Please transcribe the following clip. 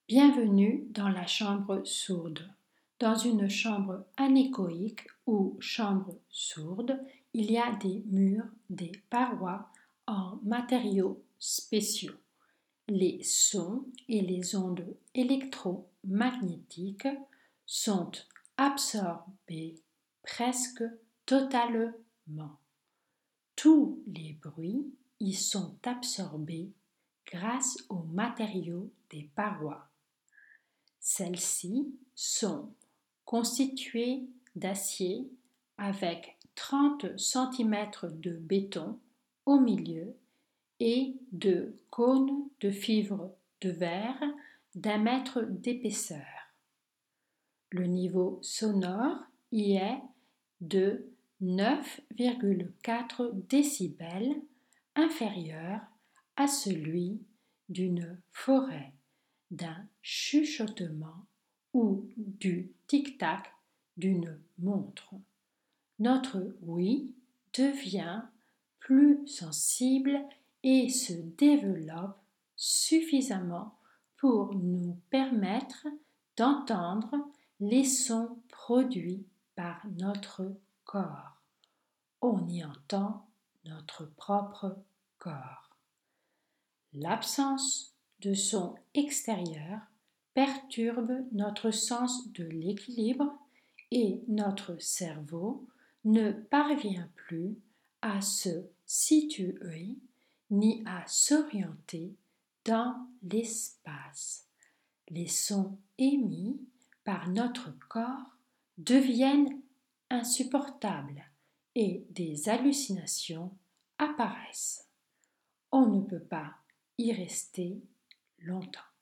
Bienvenue dans la chambre sourde. Dans une chambre anéchoïque ou chambre sourde, il y a des murs, des parois en matériaux spéciaux. Les sons et les ondes électromagnétiques sont absorbés presque totalement. Tous les bruits y sont absorbés grâce aux matériaux des parois. Celles-ci sont constituées d'acier avec 30 cm de béton au milieu et de cônes de fibres de verre d'1 mètre d'épaisseur. Le niveau sonore y est de 9,4 décibels, inférieur à celui d'une forêt, d'un chuchotement ou du tic-tac d'une montre. Notre oui devient plus sensible et se développe suffisamment pour nous permettre d'entendre les sons produits par notre corps. On y entend notre propre corps. L'absence de son extérieur perturbe notre sens de l'équilibre et notre cerveau ne parvient plus à se situer ni à s'orienter dans l'espace. Les sons émis par notre corps deviennent insupportables et des hallucinations apparaissent. On ne peut pas y rester longtemps.